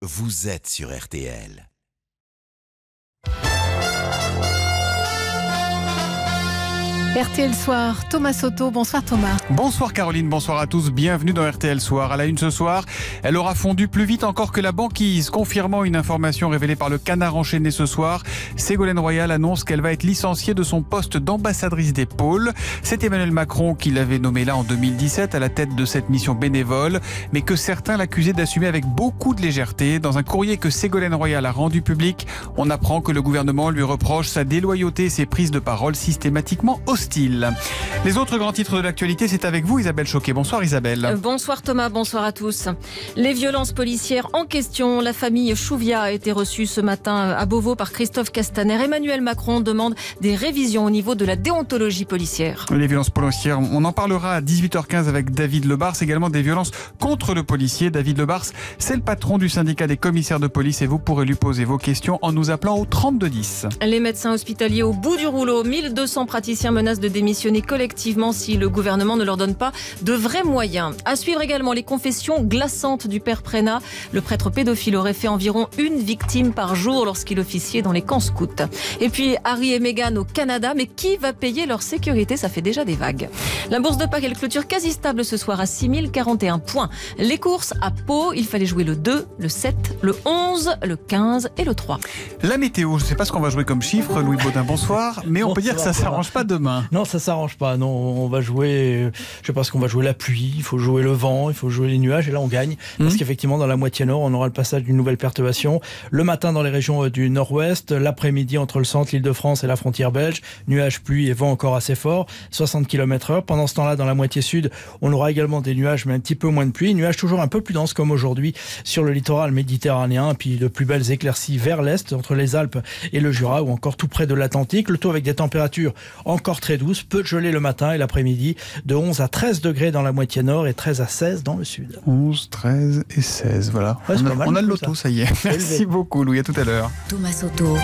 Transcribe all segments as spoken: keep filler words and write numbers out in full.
vous êtes sur R T L. R T L Soir, Thomas Soto. Bonsoir Thomas. Bonsoir Caroline, bonsoir à tous. Bienvenue dans R T L Soir. À la une ce soir, elle aura fondu plus vite encore que la banquise. Confirmant une information révélée par le Canard enchaîné ce soir, Ségolène Royal annonce qu'elle va être licenciée de son poste d'ambassadrice des pôles. C'est Emmanuel Macron qui l'avait nommée là en deux mille dix-sept à la tête de cette mission bénévole, mais que certains l'accusaient d'assumer avec beaucoup de légèreté. Dans un courrier que Ségolène Royal a rendu public, on apprend que le gouvernement lui reproche sa déloyauté et ses prises de parole systématiquement hostiles. Les autres grands titres de l'actualité, c'est avec vous Isabelle Choquet. Bonsoir Isabelle. Bonsoir Thomas, bonsoir à tous. Les violences policières en question. La famille Chouviat a été reçue ce matin à Beauvau par Christophe Castaner. Emmanuel Macron demande des révisions au niveau de la déontologie policière. Les violences policières, on en parlera à dix-huit heures quinze avec David Lebars. Également des violences contre le policier. David Lebars, c'est le patron du syndicat des commissaires de police et vous pourrez lui poser vos questions en nous appelant au trente-deux dix. Les médecins hospitaliers au bout du rouleau. mille deux cents praticiens menacent de démissionner collectivement si le gouvernement ne leur donne pas de vrais moyens. À suivre également les confessions glaçantes du père Prénat. Le prêtre pédophile aurait fait environ une victime par jour lorsqu'il officiait dans les camps scouts. Et puis Harry et Meghan au Canada, mais qui va payer leur sécurité? Ça fait déjà des vagues. La bourse de Pâques, elle clôture quasi stable ce soir à six mille quarante et un points. Les courses à Pau, il fallait jouer le deux, le sept, le onze, le quinze et le trois. La météo, je ne sais pas ce qu'on va jouer comme chiffre, Louis Baudin, bonsoir, mais on bon, peut dire que ça ne s'arrange pas demain. Non, ça s'arrange pas. Non, on va jouer, je sais pas ce qu'on va jouer, la pluie, il faut jouer le vent, il faut jouer les nuages, et là on gagne. Parce mmh. qu'effectivement, dans la moitié nord, on aura le passage d'une nouvelle perturbation. Le matin dans les régions du nord-ouest, l'après-midi entre le centre, l'Île-de-France et la frontière belge, nuages, pluie et vent encore assez fort, soixante kilomètres heure. Pendant ce temps-là, dans la moitié sud, on aura également des nuages, mais un petit peu moins de pluie. Nuages toujours un peu plus denses comme aujourd'hui sur le littoral méditerranéen, puis de plus belles éclaircies vers l'est, entre les Alpes et le Jura, ou encore tout près de l'Atlantique. Le tout avec des températures encore très douces, peu de gelée le matin et l'après-midi, de onze à treize degrés dans la moitié nord et treize à seize dans le sud. onze, treize et seize, voilà. Ouais, on a, mal, on a le loto, ça. ça y est. Merci beaucoup Louis, à tout à l'heure. Thomas Soto,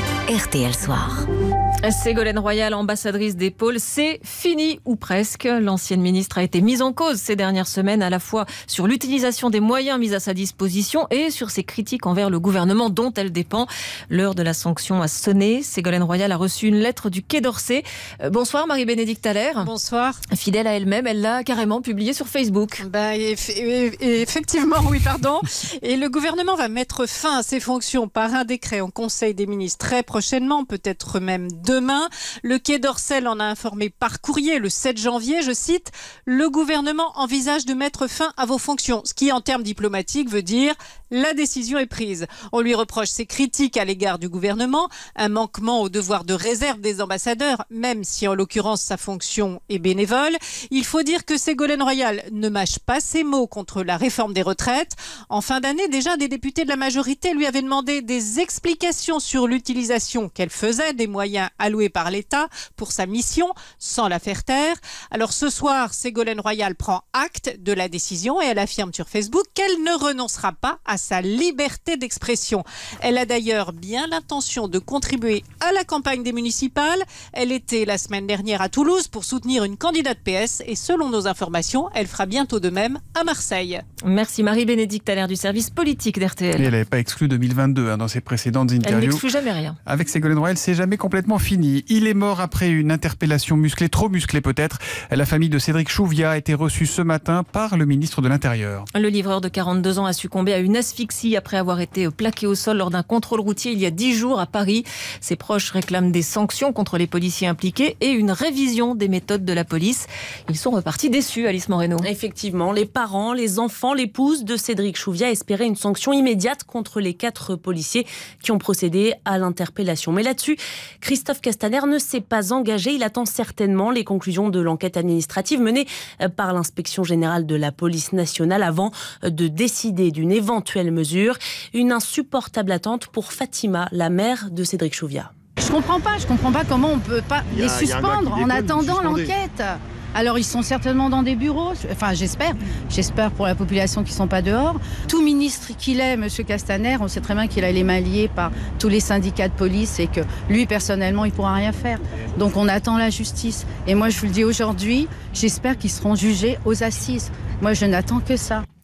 R T L Soir. Ségolène Royal, ambassadrice des pôles, c'est fini ou presque. L'ancienne ministre a été mise en cause ces dernières semaines, à la fois sur l'utilisation des moyens mis à sa disposition et sur ses critiques envers le gouvernement dont elle dépend. L'heure de la sanction a sonné. Ségolène Royal a reçu une lettre du Quai d'Orsay. Bonsoir Marie-Bénédicte Allaire. Bonsoir. Fidèle à elle-même, elle l'a carrément publiée sur Facebook. Ben, eff- effectivement, oui, pardon. Et le gouvernement va mettre fin à ses fonctions par un décret en Conseil des ministres très prochainement, peut-être même demain. Le Quai d'Orsay en a informé par courrier le sept janvier, je cite, « Le gouvernement envisage de mettre fin à vos fonctions », ce qui en termes diplomatiques veut dire « la décision est prise ». On lui reproche ses critiques à l'égard du gouvernement, un manquement au devoir de réserve des ambassadeurs, même si en l'occurrence sa fonction est bénévole. Il faut dire que Ségolène Royal ne mâche pas ses mots contre la réforme des retraites. En fin d'année, déjà, des députés de la majorité lui avaient demandé des explications sur l'utilisation qu'elle faisait des moyens alloués par l'État pour sa mission, sans la faire taire. Alors ce soir, Ségolène Royal prend acte de la décision et elle affirme sur Facebook qu'elle ne renoncera pas à sa liberté d'expression. Elle a d'ailleurs bien l'intention de contribuer à la campagne des municipales. Elle était la semaine dernière à Toulouse pour soutenir une candidate P S et selon nos informations, elle fera bientôt de même à Marseille. Merci Marie-Bénédicte Allaire du service politique d'R T L. Et elle n'avait pas exclu deux mille vingt-deux hein, dans ses précédentes interviews. Elle n'exclut jamais rien. Avec Ségolène Royal, c'est jamais complètement fini. Il est mort après une interpellation musclée, trop musclée peut-être. La famille de Cédric Chouviat a été reçue ce matin par le ministre de l'Intérieur. Le livreur de quarante-deux ans a succombé à une asphyxie après avoir été plaqué au sol lors d'un contrôle routier il y a dix jours à Paris. Ses proches réclament des sanctions contre les policiers impliqués et une révision des méthodes de la police. Ils sont repartis déçus, Alice Moreno. Effectivement, les parents, les enfants, l'épouse de Cédric Chouviat espéraient une sanction immédiate contre les quatre policiers qui ont procédé à l'interpellation. Mais là-dessus, Christophe Castaner ne s'est pas engagé. Il attend certainement les conclusions de l'enquête administrative menée par l'inspection générale de la police nationale avant de décider d'une éventuelle mesure. Une insupportable attente pour Fatima, la mère de Cédric Chouviat. Je comprends pas, je comprends pas comment on peut pas les suspendre en attendant l'enquête. Alors ils sont certainement dans des bureaux, enfin j'espère, j'espère pour la population qui ne sont pas dehors. Tout ministre qu'il est, M. Castaner, on sait très bien qu'il a les mains liées par tous les syndicats de police et que lui personnellement il ne pourra rien faire. Donc on attend la justice. Et moi je vous le dis aujourd'hui, j'espère qu'ils seront jugés aux assises. Moi je n'attends que ça.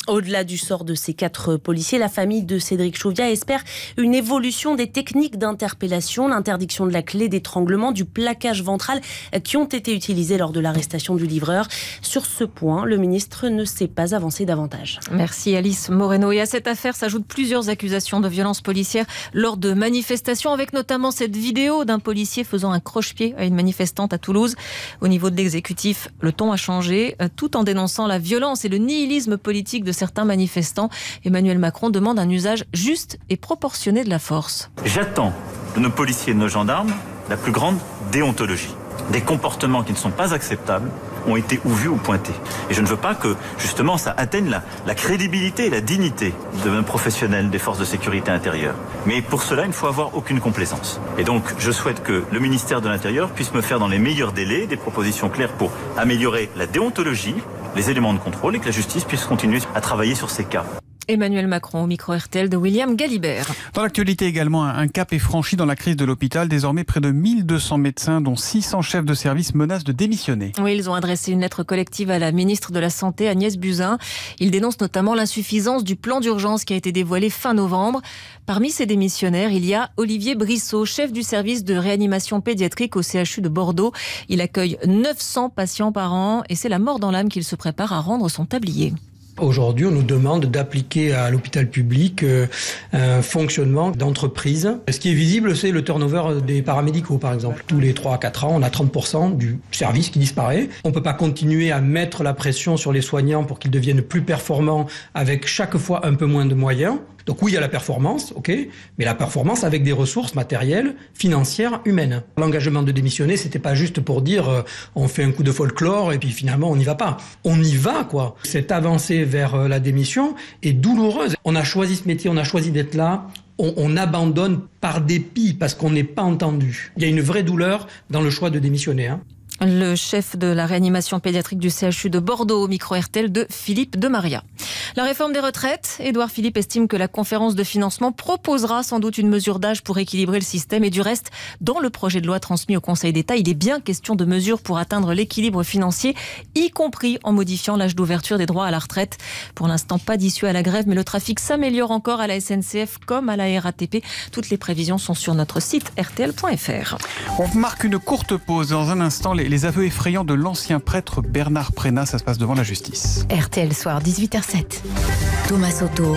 Au-delà du sort de ces quatre policiers, la famille de Cédric Chouviat espère une évolution des techniques d'interpellation, l'interdiction de la clé d'étranglement, du plaquage ventral qui ont été utilisés lors de l'arrestation du livreur. Sur ce point, le ministre ne s'est pas avancé davantage. Merci Alice Moreno. Et à cette affaire s'ajoutent plusieurs accusations de violences policières lors de manifestations, avec notamment cette vidéo d'un policier faisant un croche-pied à une manifestante à Toulouse. Au niveau de l'exécutif, le ton a changé, tout en dénonçant la violence et le nihilisme politique de certains manifestants. Emmanuel Macron demande un usage juste et proportionné de la force. J'attends de nos policiers et de nos gendarmes la plus grande déontologie. Des comportements qui ne sont pas acceptables ont été ou vus ou pointés. Et je ne veux pas que, justement, ça atteigne la, la crédibilité et la dignité de nos professionnels des forces de sécurité intérieure. Mais pour cela, il ne faut avoir aucune complaisance. Et donc, je souhaite que le ministère de l'Intérieur puisse me faire dans les meilleurs délais des propositions claires pour améliorer la déontologie, les éléments de contrôle, et que la justice puisse continuer à travailler sur ces cas. Emmanuel Macron au micro R T L de William Galibert. Dans l'actualité également, un cap est franchi dans la crise de l'hôpital. Désormais, près de mille deux cents médecins, dont six cents chefs de service, menacent de démissionner. Oui, ils ont adressé une lettre collective à la ministre de la Santé, Agnès Buzyn. Ils dénoncent notamment l'insuffisance du plan d'urgence qui a été dévoilé fin novembre. Parmi ces démissionnaires, il y a Olivier Brissot, chef du service de réanimation pédiatrique au C H U de Bordeaux. Il accueille neuf cents patients par an et c'est la mort dans l'âme qu'il se prépare à rendre son tablier. Aujourd'hui, on nous demande d'appliquer à l'hôpital public euh, un fonctionnement d'entreprise. Ce qui est visible, c'est le turnover des paramédicaux, par exemple. Tous les trois à quatre ans, on a trente pour cent du service qui disparaît. On ne peut pas continuer à mettre la pression sur les soignants pour qu'ils deviennent plus performants avec chaque fois un peu moins de moyens. Donc oui, il y a la performance, ok, mais la performance avec des ressources matérielles, financières, humaines. L'engagement de démissionner, c'était pas juste pour dire euh, on fait un coup de folklore et puis finalement on n'y va pas. On y va, quoi. Cette avancée vers euh, la démission est douloureuse. On a choisi ce métier, on a choisi d'être là. On, on abandonne par dépit parce qu'on n'est pas entendu. Il y a une vraie douleur dans le choix de démissionner, hein. Le chef de la réanimation pédiatrique du C H U de Bordeaux au micro R T L de Philippe de Maria. La réforme des retraites, Édouard Philippe estime que la conférence de financement proposera sans doute une mesure d'âge pour équilibrer le système. Et du reste, dans le projet de loi transmis au Conseil d'État, il est bien question de mesures pour atteindre l'équilibre financier, y compris en modifiant l'âge d'ouverture des droits à la retraite. Pour l'instant, pas d'issue à la grève, mais le trafic s'améliore encore à la S N C F comme à la R A T P. Toutes les prévisions sont sur notre site r t l point f r. On marque une courte pause. Dans un instant, les, les aveux effrayants de l'ancien prêtre Bernard Prénat. Ça se passe devant la justice. R T L Soir, dix-huit heures zéro sept. Thomas Soto,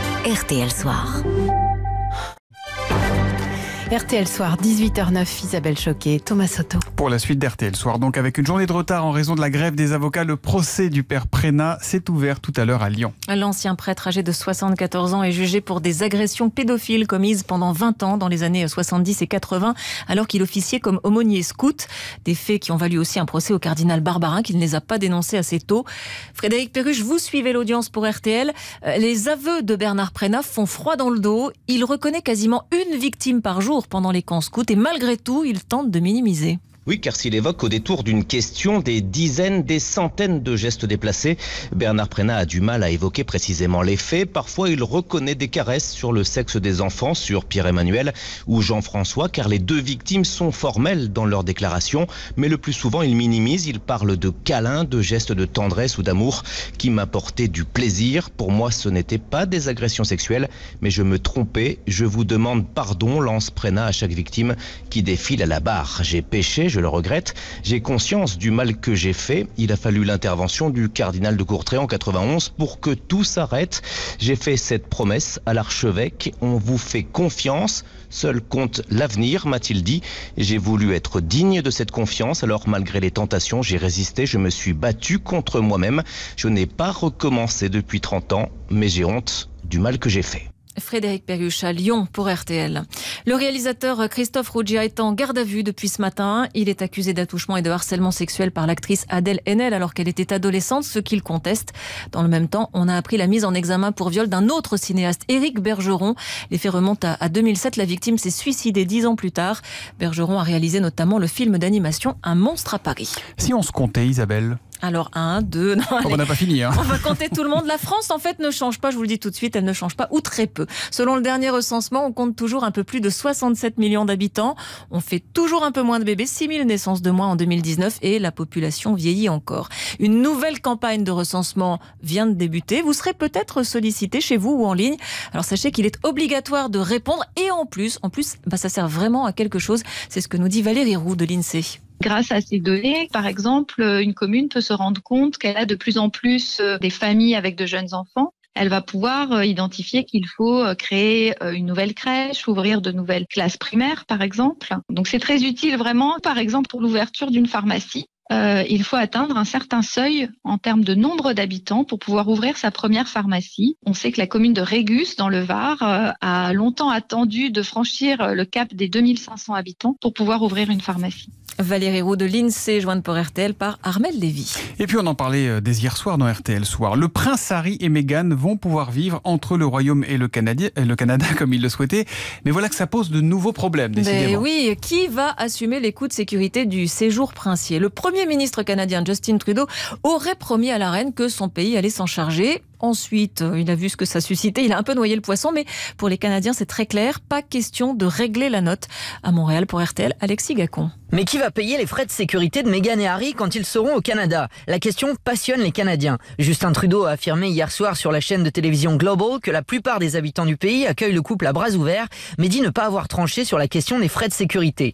R T L Soir. R T L Soir, dix-huit heures neuf, Isabelle Choquet, Thomas Soto. Pour la suite d'R T L Soir, donc avec une journée de retard en raison de la grève des avocats, le procès du père Prénat s'est ouvert tout à l'heure à Lyon. L'ancien prêtre âgé de soixante-quatorze ans est jugé pour des agressions pédophiles commises pendant vingt ans dans les années soixante-dix et quatre-vingts, alors qu'il officiait comme aumônier scout. Des faits qui ont valu aussi un procès au cardinal Barbarin, qui ne les a pas dénoncés assez tôt. Frédéric Perruche, vous suivez l'audience pour R T L. Les aveux de Bernard Prénat font froid dans le dos. Il reconnaît quasiment une victime par jour pendant les camps scouts et malgré tout, il tente de minimiser. Oui, car s'il évoque au détour d'une question des dizaines, des centaines de gestes déplacés, Bernard Prénat a du mal à évoquer précisément les faits. Parfois, il reconnaît des caresses sur le sexe des enfants, sur Pierre-Emmanuel ou Jean-François, car les deux victimes sont formelles dans leur déclaration. Mais le plus souvent, il minimise, il parle de câlins, de gestes de tendresse ou d'amour qui m'apportaient du plaisir. Pour moi, ce n'était pas des agressions sexuelles, mais je me trompais. Je vous demande pardon, lance Prénat à chaque victime qui défile à la barre. J'ai péché, je Je le regrette. J'ai conscience du mal que j'ai fait. Il a fallu l'intervention du cardinal de Courtrai en quatre-vingt-onze pour que tout s'arrête. J'ai fait cette promesse à l'archevêque. On vous fait confiance. Seul compte l'avenir, m'a-t-il dit. J'ai voulu être digne de cette confiance. Alors, malgré les tentations, j'ai résisté. Je me suis battu contre moi-même. Je n'ai pas recommencé depuis trente ans, mais j'ai honte du mal que j'ai fait. Frédéric Perruche à Lyon pour R T L. Le réalisateur Christophe Ruggia est en garde à vue depuis ce matin. Il est accusé d'attouchement et de harcèlement sexuel par l'actrice Adèle Haenel alors qu'elle était adolescente, ce qu'il conteste. Dans le même temps, on a appris la mise en examen pour viol d'un autre cinéaste, Éric Bergeron. Les faits remontent à deux mille sept. La victime s'est suicidée dix ans plus tard. Bergeron a réalisé notamment le film d'animation Un monstre à Paris. Si on se comptait, Isabelle ? Alors un, deux... Non, on n'a pas fini. Hein. On va compter tout le monde. La France, en fait, ne change pas, je vous le dis tout de suite, elle ne change pas, ou très peu. Selon le dernier recensement, on compte toujours un peu plus de soixante-sept millions d'habitants. On fait toujours un peu moins de bébés, six mille naissances de moins en deux mille dix-neuf, et la population vieillit encore. Une nouvelle campagne de recensement vient de débuter. Vous serez peut-être sollicité chez vous ou en ligne. Alors sachez qu'il est obligatoire de répondre, et en plus, en plus bah, ça sert vraiment à quelque chose. C'est ce que nous dit Valérie Roux de l'INSEE. Grâce à ces données, par exemple, une commune peut se rendre compte qu'elle a de plus en plus des familles avec de jeunes enfants. Elle va pouvoir identifier qu'il faut créer une nouvelle crèche, ouvrir de nouvelles classes primaires, par exemple. Donc c'est très utile vraiment, par exemple, pour l'ouverture d'une pharmacie. Euh, il faut atteindre un certain seuil en termes de nombre d'habitants pour pouvoir ouvrir sa première pharmacie. On sait que la commune de Régus, dans le Var, euh, a longtemps attendu de franchir le cap des deux mille cinq cents habitants pour pouvoir ouvrir une pharmacie. Valérie Roux de l'INSEE, jointe pour R T L par Armel Lévy. Et puis on en parlait dès hier soir dans R T L Soir. Le prince Harry et Meghan vont pouvoir vivre entre le Royaume et le Canada, le Canada comme ils le souhaitaient. Mais voilà que ça pose de nouveaux problèmes, décidément. Mais oui, qui va assumer les coûts de sécurité du séjour princier ? Le Premier ministre canadien Justin Trudeau aurait promis à la reine que son pays allait s'en charger. Ensuite, il a vu ce que ça suscitait, il a un peu noyé le poisson, mais pour les Canadiens, c'est très clair, pas question de régler la note. À Montréal, pour R T L, Alexis Gacon. Mais qui va payer les frais de sécurité de Meghan et Harry quand ils seront au Canada ? La question passionne les Canadiens. Justin Trudeau a affirmé hier soir sur la chaîne de télévision Global que la plupart des habitants du pays accueillent le couple à bras ouverts, mais dit ne pas avoir tranché sur la question des frais de sécurité.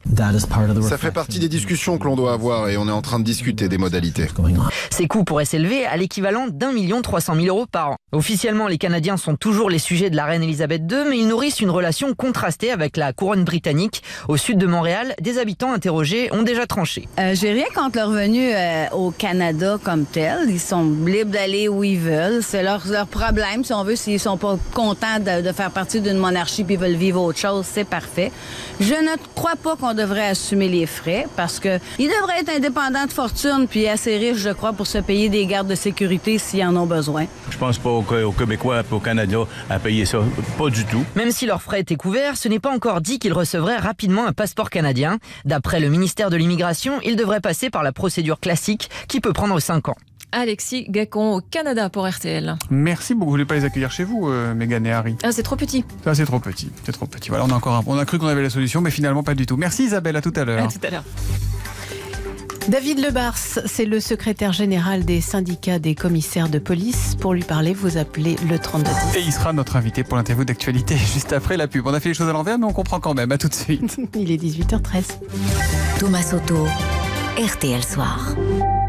Ça fait partie des discussions que l'on doit avoir et on est en train de discuter des modalités. Ces coûts pourraient s'élever à l'équivalent d'un million trois cent mille euros par an. Officiellement, les Canadiens sont toujours les sujets de la reine Elisabeth deux, mais ils nourrissent une relation contrastée avec la couronne britannique. Au sud de Montréal, des habitants interrogés ont déjà tranché. Euh, j'ai rien contre leur venue euh, au Canada comme tel. Ils sont libres d'aller où ils veulent. C'est leur, leur problème, si on veut. S'ils sont pas contents de, de faire partie d'une monarchie puis veulent vivre autre chose, c'est parfait. Je ne crois pas qu'on devrait assumer les frais parce que ils devraient être indépendants de fortune puis assez riches, je crois, pour se payer des gardes de sécurité s'ils en ont besoin. Je pense pas aux Québécois et aux Canadiens à payer ça. Pas du tout. Même si leurs frais étaient couverts, ce n'est pas encore dit qu'ils recevraient rapidement un passeport canadien. D'après le ministère de l'immigration, ils devraient passer par la procédure classique qui peut prendre cinq ans. Alexis Gacon au Canada pour R T L. Merci beaucoup. Vous voulez pas les accueillir chez vous, euh, Meghan et Harry ? Ah, c'est trop petit. Ça, c'est trop petit. C'est trop petit. Voilà, on a encore un... on a cru qu'on avait la solution, mais finalement pas du tout. Merci Isabelle, à tout à l'heure. À tout à l'heure. David Lebars, c'est le secrétaire général des syndicats des commissaires de police. Pour lui parler, vous appelez le trente-deux dix. Et il sera notre invité pour l'interview d'actualité juste après la pub. On a fait les choses à l'envers, mais on comprend quand même. À tout de suite. Il est dix-huit heures treize. Thomas Soto, R T L Soir.